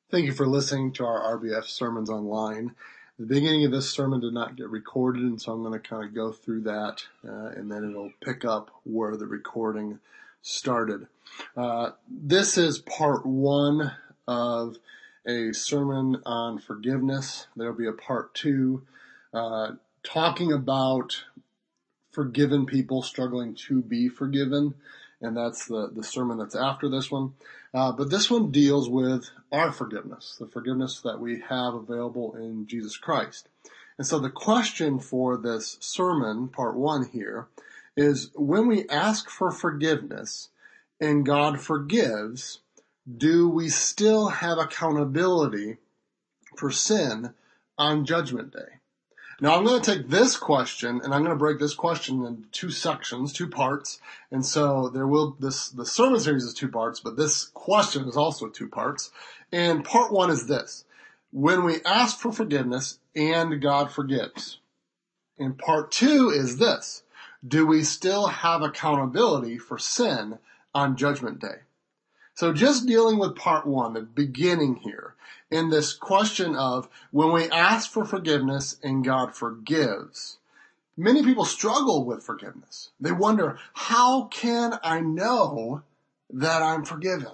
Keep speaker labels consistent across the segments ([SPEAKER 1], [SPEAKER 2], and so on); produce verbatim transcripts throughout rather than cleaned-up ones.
[SPEAKER 1] Thank you for listening to our R B F Sermons Online. The beginning of this sermon did not get recorded, and so I'm going to kind of go through that, uh, and then it'll pick up where the recording started. Uh, this is part one of a sermon on forgiveness. There'll be a part two, uh, talking about forgiven people struggling to be forgiven, and that's the, the sermon that's after this one. Uh, but this one deals with our forgiveness, the forgiveness that we have available in Jesus Christ. And so the question for this sermon, part one here, is when we ask for forgiveness and God forgives, do we still have accountability for sin on Judgment Day? Now, I'm going to take this question, and I'm going to break this question into two sections, two parts. And so there will, this, the sermon series is two parts, but this question is also two parts. And part one is this: when we ask for forgiveness and God forgives. And part two is this: do we still have accountability for sin on Judgment Day? So just dealing with part one, the beginning here, in this question of when we ask for forgiveness and God forgives, many people struggle with forgiveness. They wonder, how can I know that I'm forgiven?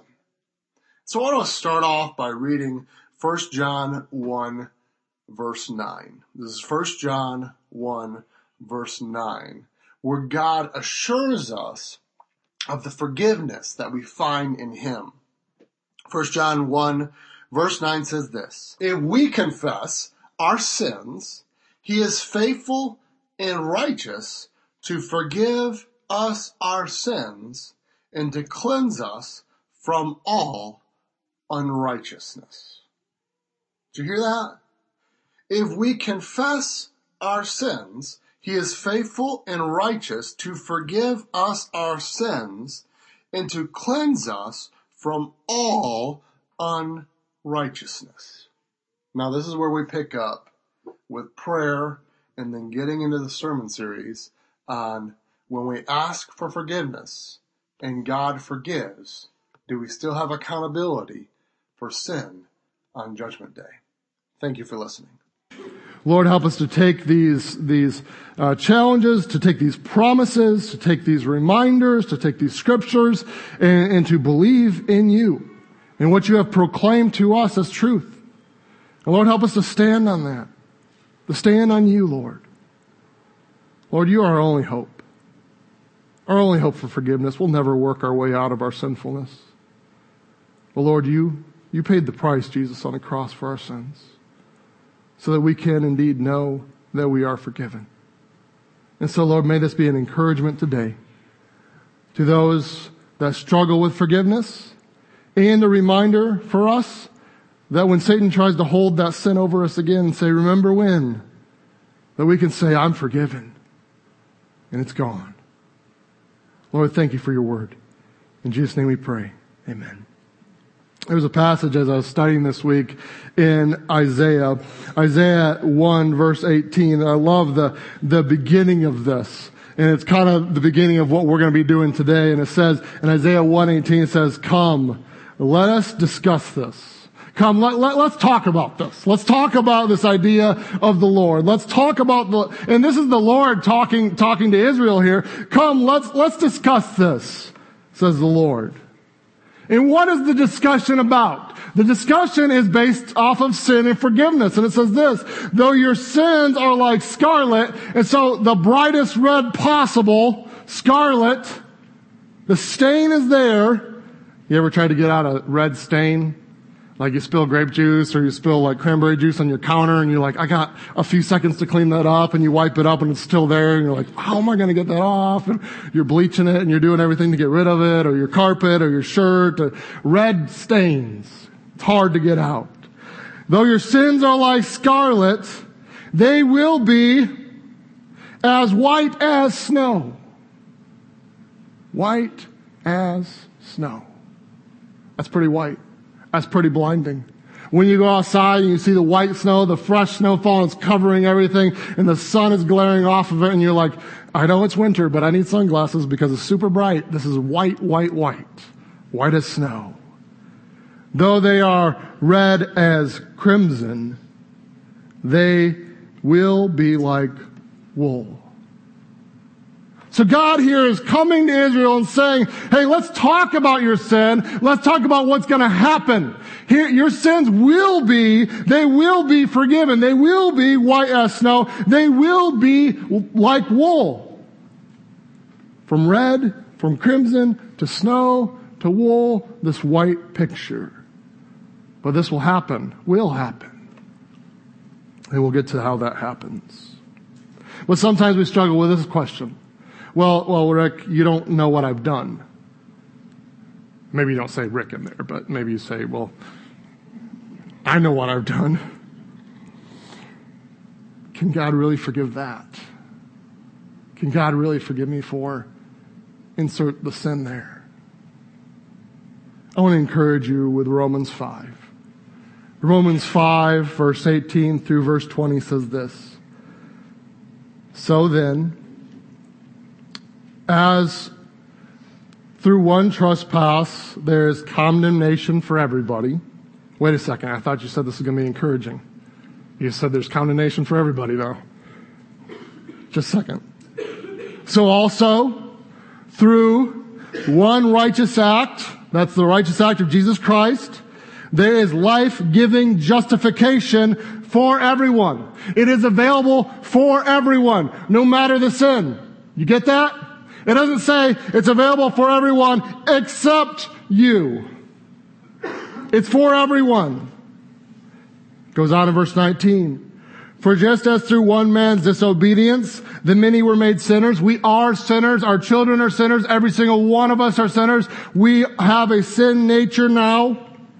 [SPEAKER 1] So I want to start off by reading First John one, verse nine. This is First John one, verse nine, where God assures us of the forgiveness that we find in Him. First John one, verse nine says this: if we confess our sins, He is faithful and righteous to forgive us our sins and to cleanse us from all unrighteousness. Did you hear that? If we confess our sins, He is faithful and righteous to forgive us our sins and to cleanse us from all unrighteousness. Now, this is where we pick up with prayer and then getting into the sermon series on when we ask for forgiveness and God forgives, do we still have accountability for sin on Judgment Day? Thank you for listening.
[SPEAKER 2] Lord, help us to take these these uh, challenges, to take these promises, to take these reminders, to take these scriptures, and, and to believe in You and what You have proclaimed to us as truth. And Lord, help us to stand on that, to stand on You, Lord. Lord, You are our only hope, our only hope for forgiveness. We'll never work our way out of our sinfulness. But Lord, You, You paid the price, Jesus, on the cross for our sins, so that we can indeed know that we are forgiven. And so, Lord, may this be an encouragement today to those that struggle with forgiveness, and a reminder for us that when Satan tries to hold that sin over us again and say, remember when, that we can say, I'm forgiven, and it's gone. Lord, thank You for Your word. In Jesus' name we pray. Amen. There was a passage as I was studying this week in Isaiah, Isaiah one verse eighteen. I love the, the beginning of this. And it's kind of the beginning of what we're going to be doing today. And it says, in Isaiah one eighteen, it says, come, let us discuss this. Come, let, let, let's talk about this. Let's talk about this idea of the Lord. Let's talk about the, and this is the Lord talking, talking to Israel here. Come, let's, let's discuss this, says the Lord. And what is the discussion about? The discussion is based off of sin and forgiveness. And it says this: though your sins are like scarlet, and so the brightest red possible, scarlet, the stain is there. You ever tried to get out a red stain? Like you spill grape juice or you spill like cranberry juice on your counter and you're like, I got a few seconds to clean that up, and you wipe it up and it's still there and you're like, how am I going to get that off? And you're bleaching it and you're doing everything to get rid of it, or your carpet or your shirt. Or red stains. It's hard to get out. Though your sins are like scarlet, they will be as white as snow. White as snow. That's pretty white. That's pretty blinding. When you go outside and you see the white snow, the fresh snowfall is covering everything, and the sun is glaring off of it, and you're like, I know it's winter, but I need sunglasses because it's super bright. This is white, white, white. White as snow. Though they are red as crimson, they will be like wool. So God here is coming to Israel and saying, hey, let's talk about your sin. Let's talk about what's going to happen. Here, your sins will be, they will be forgiven. They will be white as snow. They will be like wool. From red, from crimson, to snow, to wool, this white picture. But this will happen, will happen. And we'll get to how that happens. But sometimes we struggle with this question. Well, well, Rick, you don't know what I've done. Maybe you don't say Rick in there, but maybe you say, well, I know what I've done. Can God really forgive that? Can God really forgive me for insert the sin there? I want to encourage you with Romans five. Romans five, verse eighteen through verse twenty says this. So then, as through one trespass there is condemnation for everybody. Wait a second, I thought you said this was going to be encouraging. You said there's condemnation for everybody though. Just a second. So also, through one righteous act, that's the righteous act of Jesus Christ, there is life-giving justification for everyone. It is available for everyone, no matter the sin. You get that? It doesn't say it's available for everyone except you. It's for everyone. Goes on in verse nineteen. For just as through one man's disobedience, the many were made sinners. We are sinners. Our children are sinners. Every single one of us are sinners. We have a sin nature now.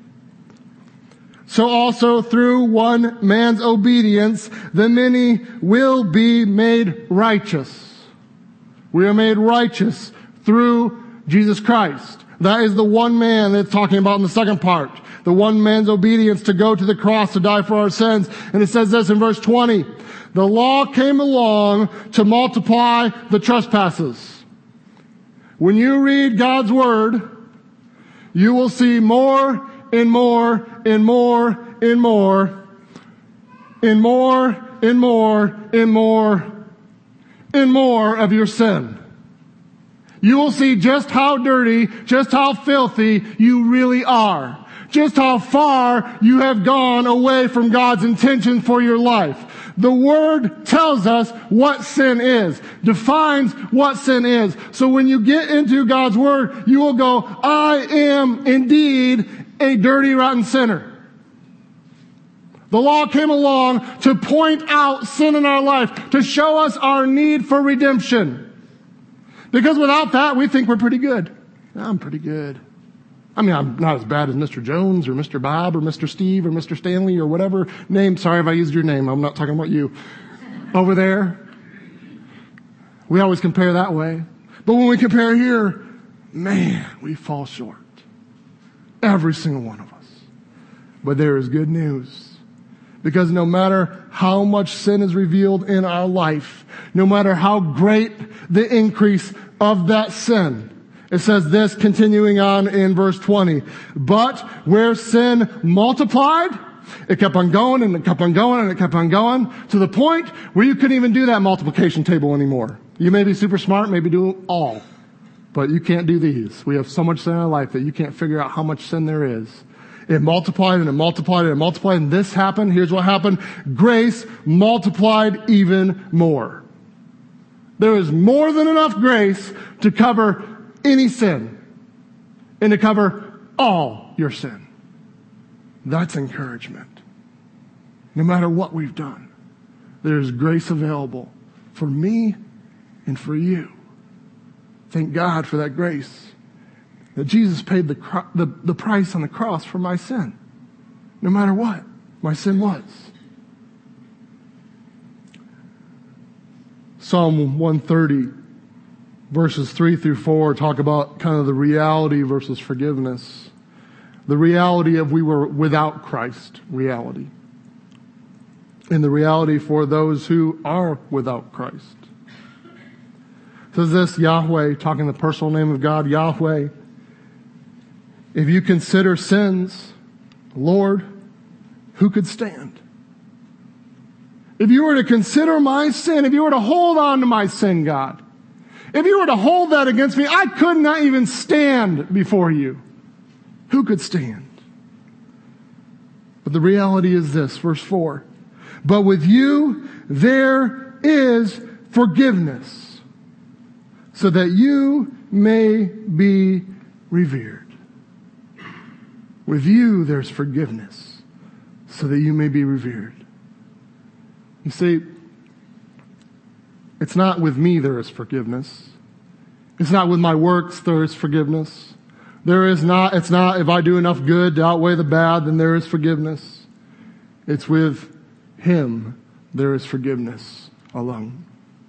[SPEAKER 2] So also through one man's obedience, the many will be made righteous. We are made righteous through Jesus Christ. That is the one man that's talking about in the second part. The one man's obedience to go to the cross to die for our sins. And it says this in verse twenty. The law came along to multiply the trespasses. When you read God's word, you will see more and more and more and more and more and more and more and more of your sin. You will see just how dirty, just how filthy you really are. Just how far you have gone away from God's intention for your life. The Word tells us what sin is, defines what sin is. So when you get into God's Word, you will go, I am indeed a dirty, rotten sinner. The law came along to point out sin in our life, to show us our need for redemption. Because without that, we think we're pretty good. I'm pretty good. I mean, I'm not as bad as Mister Jones or Mister Bob or Mister Steve or Mister Stanley or whatever name. Sorry if I used your name. I'm not talking about you. Over there. We always compare that way. But when we compare here, man, we fall short. Every single one of us. But there is good news. Because no matter how much sin is revealed in our life, no matter how great the increase of that sin, it says this, continuing on in verse twenty. But where sin multiplied, it kept on going and it kept on going and it kept on going to the point where you couldn't even do that multiplication table anymore. You may be super smart, maybe do all, but you can't do these. We have so much sin in our life that you can't figure out how much sin there is. It multiplied and it multiplied and it multiplied and this happened. Here's what happened. Grace multiplied even more. There is more than enough grace to cover any sin and to cover all your sin. That's encouragement. No matter what we've done, there's grace available for me and for you. Thank God for that grace. That Jesus paid the, the, the price on the cross for my sin. No matter what my sin was. Psalm one thirty, verses three through four talk about kind of the reality versus forgiveness. The reality of we were without Christ, reality. And the reality for those who are without Christ. It says this, Yahweh, talking the personal name of God, Yahweh. If you consider sins, Lord, who could stand? If you were to consider my sin, if you were to hold on to my sin, God, if you were to hold that against me, I could not even stand before you. Who could stand? But the reality is this, verse four. But with you there is forgiveness, so that you may be revered. With you there's forgiveness, so that you may be revered. You see, it's not with me there is forgiveness. It's not with my works there is forgiveness. There is not, it's not if I do enough good to outweigh the bad, then there is forgiveness. It's with Him there is forgiveness alone.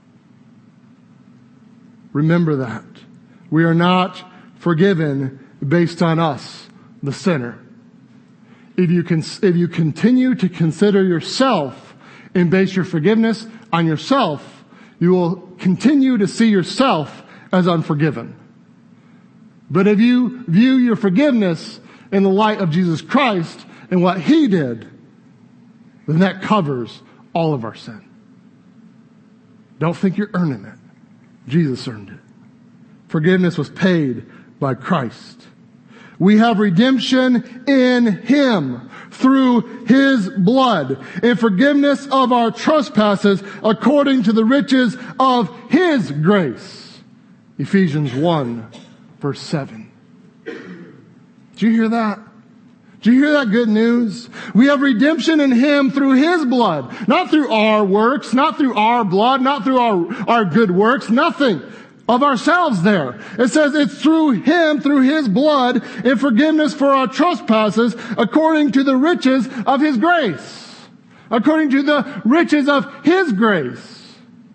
[SPEAKER 2] Remember that. We are not forgiven based on us, the sinner. If you can, if you continue to consider yourself and base your forgiveness on yourself, you will continue to see yourself as unforgiven. But if you view your forgiveness in the light of Jesus Christ and what He did, then that covers all of our sin. Don't think you're earning it. Jesus earned it. Forgiveness was paid by Christ. We have redemption in Him through His blood and forgiveness of our trespasses according to the riches of His grace. Ephesians one, verse seven. Did you hear that? Did you hear that good news? We have redemption in Him through His blood. Not through our works, not through our blood, not through our, our good works, nothing of ourselves there. It says it's through Him, through His blood, and forgiveness for our trespasses according to the riches of His grace. According to the riches of His grace.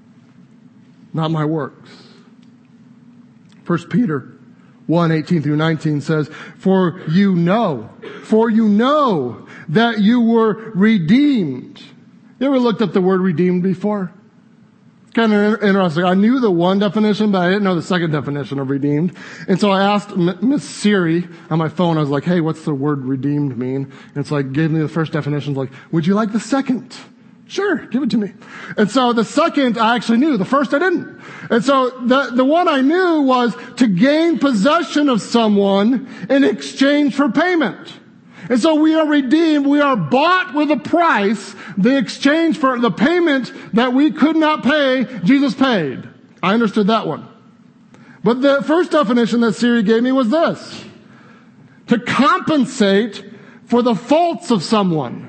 [SPEAKER 2] Not my works. First Peter one, eighteen through nineteen says, For you know, for you know that you were redeemed. You ever looked up the word redeemed before? It's kind of interesting. I knew the one definition, but I didn't know the second definition of redeemed. And so I asked Miss Siri on my phone, I was like, hey, what's the word redeemed mean? And it's like, gave me the first definition. It's like, would you like the second? Sure, give it to me. And so the second I actually knew. The first I didn't. And so the, the one I knew was to gain possession of someone in exchange for payment. And so we are redeemed. We are bought with a price. The exchange for the payment that we could not pay, Jesus paid. I understood that one. But the first definition that Siri gave me was this. To compensate for the faults of someone.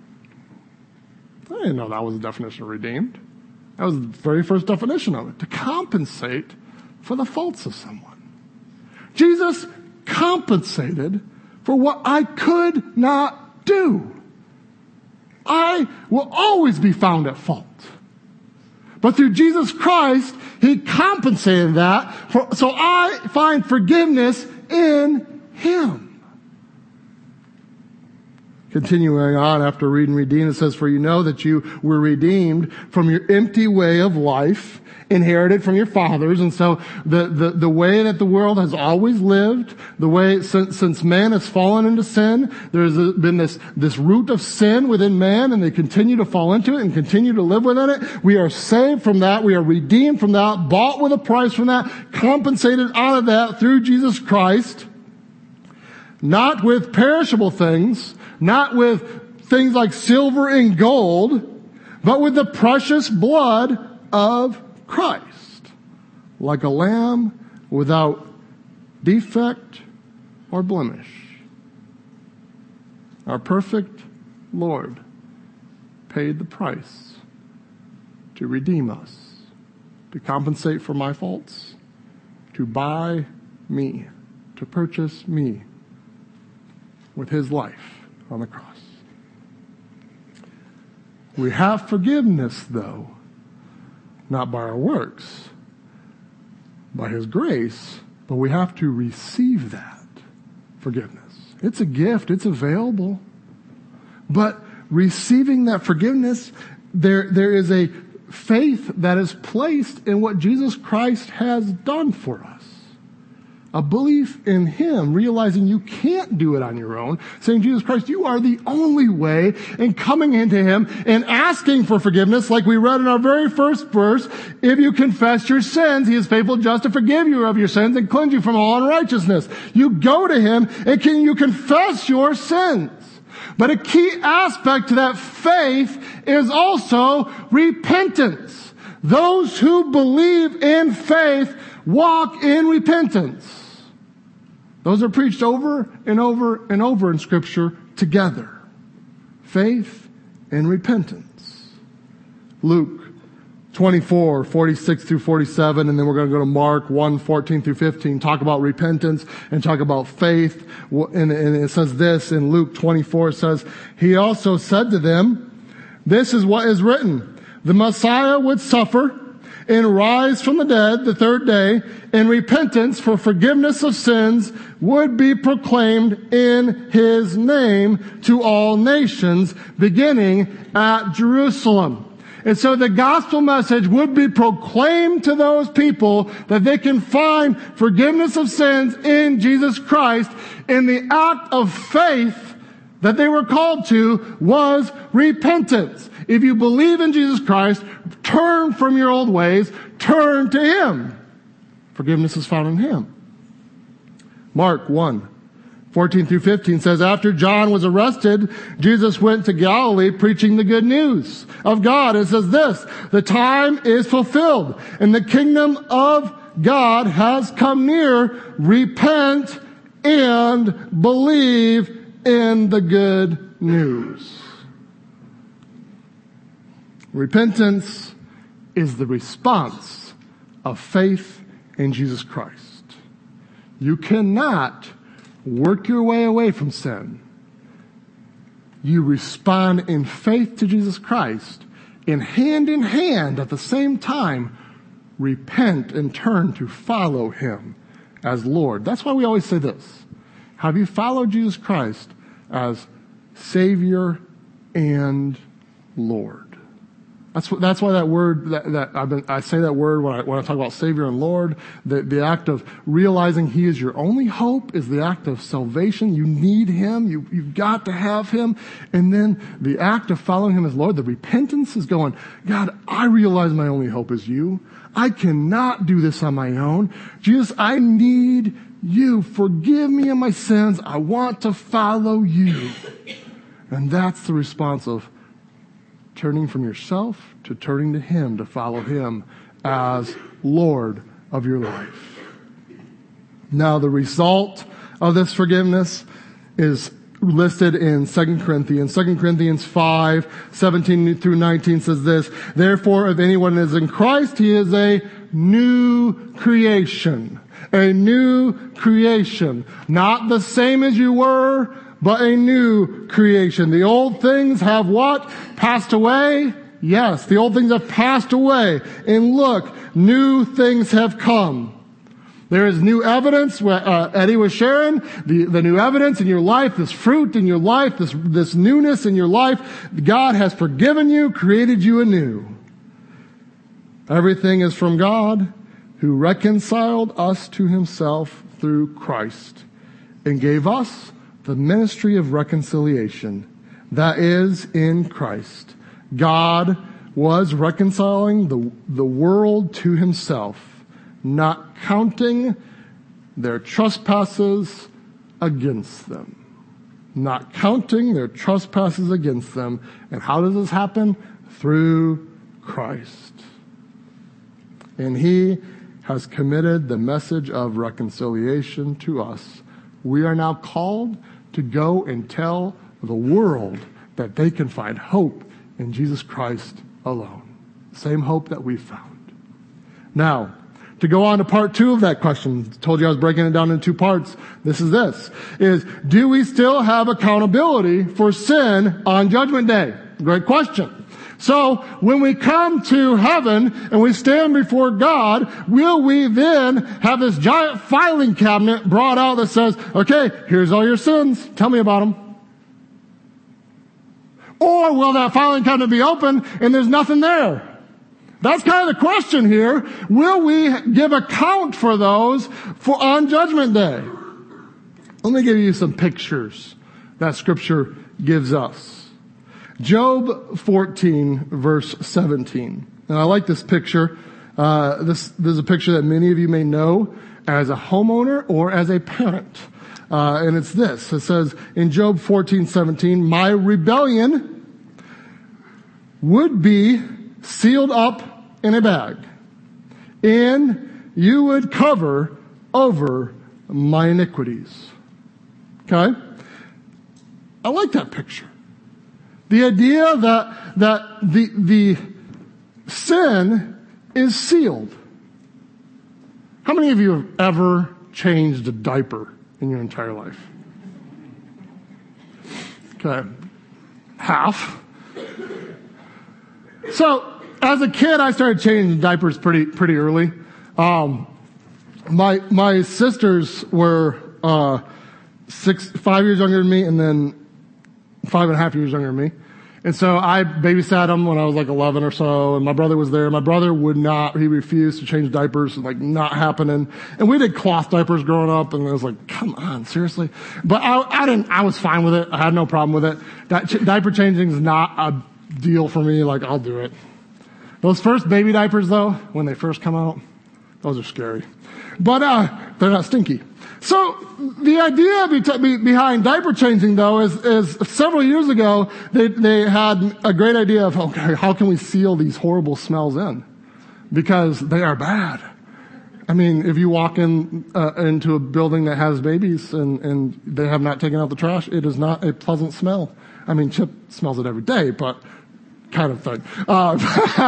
[SPEAKER 2] I didn't know that was the definition of redeemed. That was the very first definition of it. To compensate for the faults of someone. Jesus compensated for what I could not do. I will always be found at fault. But through Jesus Christ, He compensated that. For, so I find forgiveness in Him. Continuing on after reading redeemed, it says, For you know that you were redeemed from your empty way of life, inherited from your fathers. And so the, the, the way that the world has always lived, the way since, since man has fallen into sin, there's been this, this root of sin within man, and they continue to fall into it and continue to live within it. We are saved from that. We are redeemed from that, bought with a price from that, compensated out of that through Jesus Christ. Not with perishable things, not with things like silver and gold, but with the precious blood of Christ, like a lamb without defect or blemish. Our perfect Lord paid the price to redeem us, to compensate for my faults, to buy me, to purchase me with His life on the cross. We have forgiveness, though, not by our works, by His grace, but we have to receive that forgiveness. It's a gift. It's available. But receiving that forgiveness, there, there is a faith that is placed in what Jesus Christ has done for us. a belief in him, realizing you can't do it on your own, saying, Jesus Christ, you are the only way, and coming into him and asking for forgiveness, like we read in our very first verse, if you confess your sins, he is faithful and just to forgive you of your sins and cleanse you from all unrighteousness. You go to him and can you confess your sins. But a key aspect to that faith is also repentance. Those who believe in faith walk in repentance. Those are preached over and over and over in Scripture together. Faith and repentance. Luke twenty-four, forty-six through forty-seven, and then we're going to go to Mark one, fourteen through fifteen, talk about repentance and talk about faith. And, and it says this in Luke twenty-four, it says, he also said to them, this is what is written, the Messiah would suffer and rise from the dead the third day, and repentance for forgiveness of sins would be proclaimed in his name to all nations, beginning at Jerusalem. And so the gospel message would be proclaimed to those people that they can find forgiveness of sins in Jesus Christ. And the act of faith that they were called to was repentance. If you believe in Jesus Christ, turn from your old ways, turn to him. Forgiveness is found in him. Mark one, fourteen through fifteen says, after John was arrested, Jesus went to Galilee preaching the good news of God. It says this, the time is fulfilled and the kingdom of God has come near. Repent and believe in the good news. Repentance is the response of faith in Jesus Christ. You cannot work your way away from sin. You respond in faith to Jesus Christ, and hand in hand at the same time, repent and turn to follow him as Lord. That's why we always say this. Have you followed Jesus Christ as Savior and Lord? That's what, that's why that word, that, that I've been, I say that word when I, when I talk about Savior and Lord, the, the act of realizing he is your only hope is the act of salvation. You need him. You, you've got to have him. And then the act of following him as Lord, the repentance is going, God, I realize my only hope is you. I cannot do this on my own. Jesus, I need you. Forgive me of my sins. I want to follow you. And that's the response of turning from yourself to turning to him, to follow him as Lord of your life. Now, the result of this forgiveness is listed in Second Corinthians. Second Corinthians five, seventeen through nineteen says this, therefore, if anyone is in Christ, he is a new creation. A new creation. Not the same as you were, but a new creation. The old things have what? Passed away? Yes, the old things have passed away. And look, new things have come. There is new evidence. Uh, Eddie was sharing the, the new evidence in your life, this fruit in your life, this, this newness in your life. God has forgiven you, created you anew. Everything is from God, who reconciled us to himself through Christ and gave us the ministry of reconciliation, that is, in Christ. God was reconciling the, the world to himself, not counting their trespasses against them. Not counting their trespasses against them. And how does this happen? Through Christ. And he has committed the message of reconciliation to us. We are now called to go and tell the world that they can find hope in Jesus Christ alone. Same hope that we found. Now, to go on to part two of that question, told you I was breaking it down in two parts. This is this, is do we still have accountability for sin on Judgment Day? Great question. So, when we come to heaven and we stand before God, will we then have this giant filing cabinet brought out that says, okay, here's all your sins, tell me about them? Or will that filing cabinet be open and there's nothing there? That's kind of the question here. Will we give account for those for on Judgment Day? Let me give you some pictures that Scripture gives us. Job fourteen, verse seventeen. And I like this picture. Uh, this, this is a picture that many of you may know as a homeowner or as a parent. Uh, and it's this. It says in Job fourteen seventeen, my rebellion would be sealed up in a bag, and you would cover over my iniquities. Okay? I like that picture. The idea that, that the, the sin is sealed. How many of you have ever changed a diaper in your entire life? Okay. Half. So, as a kid, I started changing diapers pretty, pretty early. Um, my, my sisters were, uh, six, five years younger than me, and then five and a half years younger than me. And so I babysat them when I was like eleven or so, and my brother was there. My brother would not, he refused to change diapers, like not happening. And we did cloth diapers growing up, and I was like, come on, seriously? But I, I didn't, I was fine with it. I had no problem with it. That ch- diaper changing is not a deal for me. Like, I'll do it. Those first baby diapers though, when they first come out, those are scary. But, uh, they're not stinky. So the idea be- behind diaper changing, though, is, is several years ago they they had a great idea of okay, how can we seal these horrible smells in, because they are bad. I mean, if you walk in uh, into a building that has babies and and they have not taken out the trash, it is not a pleasant smell. I mean, Chip smells it every day, but kind of thing. Uh,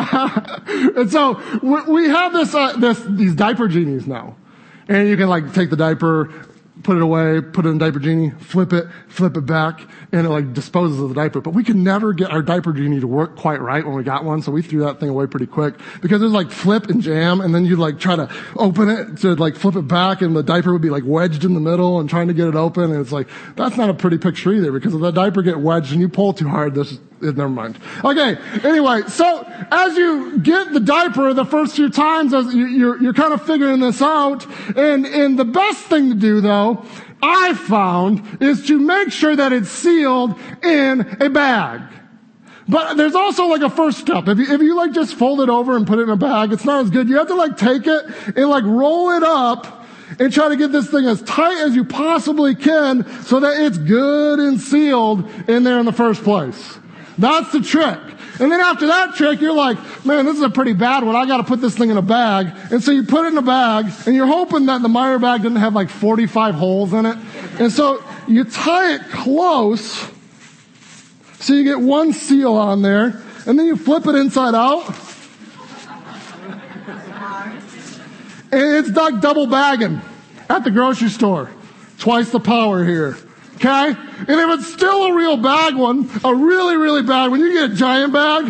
[SPEAKER 2] and so we, we have this uh, this these diaper genies now. And you can like take the diaper, put it away, put it in Diaper Genie, flip it, flip it back, and it like disposes of the diaper. But we could never get our Diaper Genie to work quite right when we got one, so we threw that thing away pretty quick. Because it was like flip and jam, and then you'd like try to open it to like flip it back, and the diaper would be like wedged in the middle and trying to get it open, and it's like, that's not a pretty picture either, because if the diaper get wedged and you pull too hard, this is, never mind. Okay, anyway, so as you get the diaper the first few times, as you, you're, you're kind of figuring this out, and, and the best thing to do though, I found, is to make sure that it's sealed in a bag. But there's also like a first step. If you, if you like just fold it over and put it in a bag, it's not as good. You have to like take it and like roll it up and try to get this thing as tight as you possibly can so that it's good and sealed in there in the first place. That's the trick. And then after that trick, you're like, man, this is a pretty bad one. I got to put this thing in a bag. And so you put it in a bag, and you're hoping that the Meyer bag didn't have like forty-five holes in it. And so you tie it close, so you get one seal on there, and then you flip it inside out. And it's like double bagging at the grocery store. Twice the power here. Okay? And if it's still a real bag one, a really, really bad one, you get a giant bag.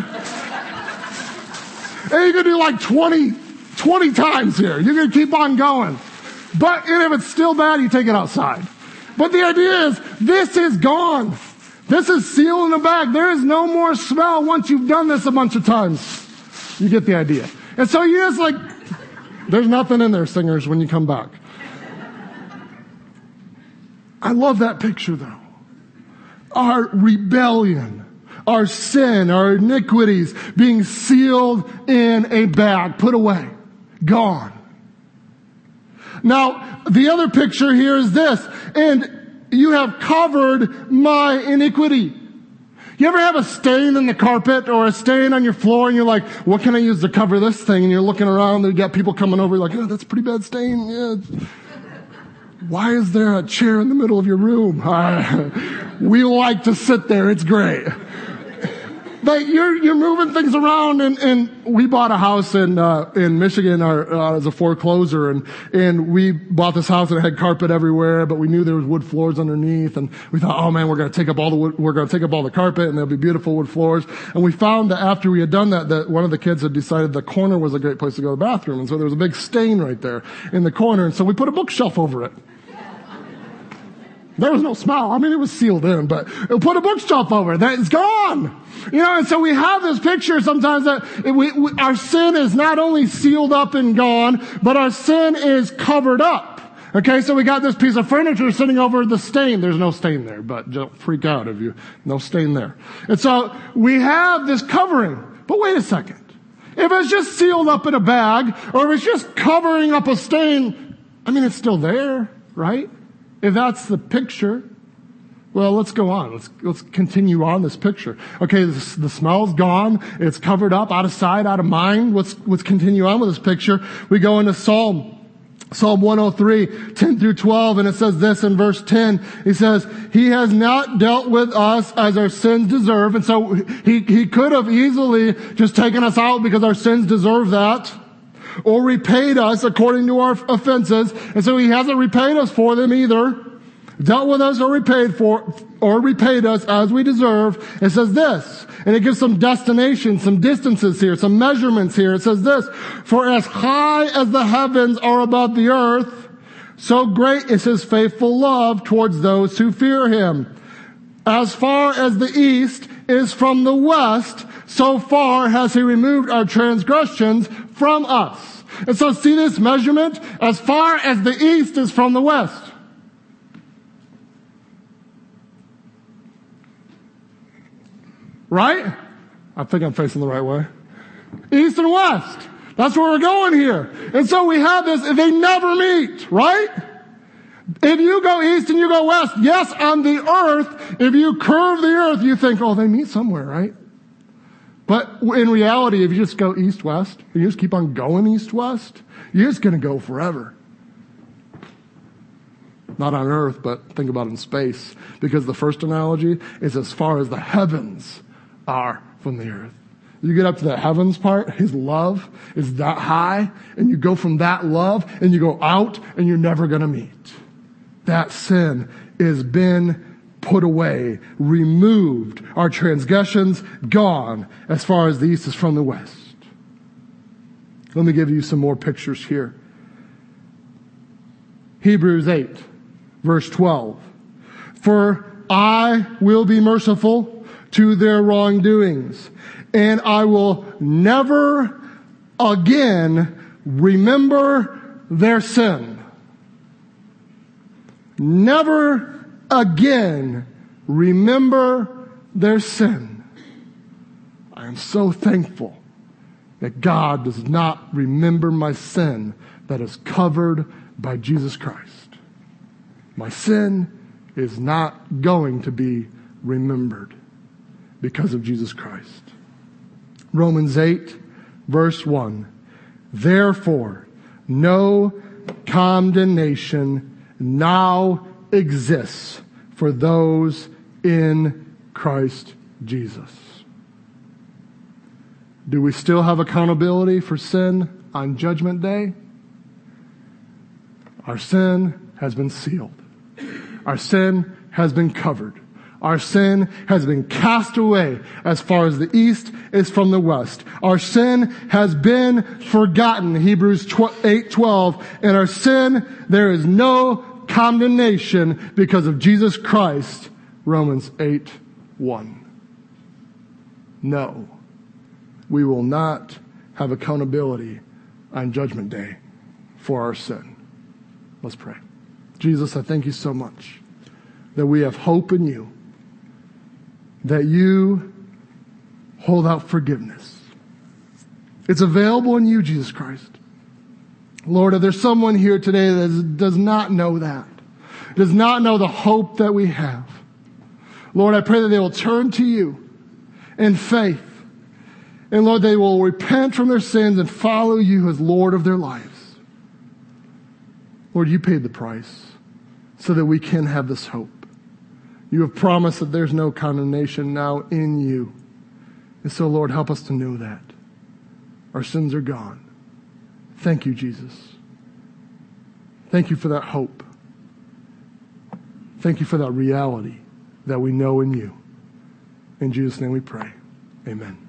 [SPEAKER 2] And you can do like twenty, twenty times here. You can keep on going. But and if it's still bad, you take it outside. But the idea is, this is gone. This is sealed in a bag. There is no more smell once you've done this a bunch of times. You get the idea. And so you just like, there's nothing in there, singers, when you come back. I love that picture, though. Our rebellion, our sin, our iniquities being sealed in a bag, put away, gone. Now, the other picture here is this, and you have covered my iniquity. You ever have a stain in the carpet or a stain on your floor and you're like, what can I use to cover this thing? And you're looking around and you got people coming over, you're like, oh, that's a pretty bad stain. Yeah. Why is there a chair in the middle of your room? Uh, we like to sit there. It's great. But you're, you're moving things around, and, and we bought a house in, uh, in Michigan, our, uh, as a forecloser, and, and we bought this house and it had carpet everywhere, but we knew there was wood floors underneath, and we thought, oh man, we're gonna take up all the wood, we're gonna take up all the carpet, and there'll be beautiful wood floors. And we found that after we had done that, that one of the kids had decided the corner was a great place to go to the bathroom, and so there was a big stain right there in the corner, and so we put a bookshelf over it. There was no smell. I mean, it was sealed in, but it'll put a bookshelf over it. That it's gone. You know, and so we have this picture sometimes that we, we, our sin is not only sealed up and gone, but our sin is covered up. Okay, so we got this piece of furniture sitting over the stain. There's no stain there, but don't freak out if you, no stain there. And so we have this covering. But wait a second. If it's just sealed up in a bag, or if it's just covering up a stain, I mean, it's still there, right? If that's the picture, well, let's go on. Let's, let's continue on this picture. Okay, the, the smell's gone. It's covered up, out of sight, out of mind. Let's, let's continue on with this picture. We go into Psalm. Psalm one oh three, ten through twelve, and it says this in verse ten. He says, He has not dealt with us as our sins deserve. And so he, he could have easily just taken us out because our sins deserve that, or repaid us according to our offenses. And so he hasn't repaid us for them either. Dealt with us or repaid for, or repaid us as we deserve. It says this, and it gives some destination, some distances here, some measurements here. It says this, for as high as the heavens are above the earth, so great is his faithful love towards those who fear him. As far as the east is from the west, so far has he removed our transgressions from us. And so see this measurement? As far as the east is from the west. Right? I think I'm facing the right way. East and west. That's where we're going here. And so we have this, they never meet, right? If you go east and you go west, yes, on the earth, if you curve the earth, you think, oh, they meet somewhere, right? But in reality, if you just go east-west, and you just keep on going east-west, you're just going to go forever. Not on earth, but think about it in space. Because the first analogy is as far as the heavens are from the earth. You get up to the heavens part, his love is that high, and you go from that love, and you go out, and you're never going to meet. That sin has been put away, removed, our transgressions gone, as far as the east is from the west. Let me give you some more pictures here. Hebrews eight, verse twelve. For I will be merciful to their wrongdoings, and I will never again remember their sin. Never again remember their sin. I am so thankful that God does not remember my sin that is covered by Jesus Christ. My sin is not going to be remembered because of Jesus Christ. Romans eight, verse one. Therefore, no condemnation now exists for those in Christ Jesus. Do we still have accountability for sin on Judgment Day? Our sin has been sealed. Our sin has been covered. Our sin has been cast away as far as the east is from the west. Our sin has been forgotten, Hebrews eight twelve. And our sin, there is no condemnation because of Jesus Christ, Romans eight one. No, we will not have accountability on Judgment Day for our sin. Let's pray. Jesus, I thank you so much that we have hope in you, that you hold out forgiveness. It's available in you, Jesus Christ. Lord, if there's someone here today that does not know that, does not know the hope that we have, Lord, I pray that they will turn to you in faith. And Lord, they will repent from their sins and follow you as Lord of their lives. Lord, you paid the price so that we can have this hope. You have promised that there's no condemnation now in you. And so, Lord, help us to know that. Our sins are gone. Thank you, Jesus. Thank you for that hope. Thank you for that reality that we know in you. In Jesus' name we pray. Amen.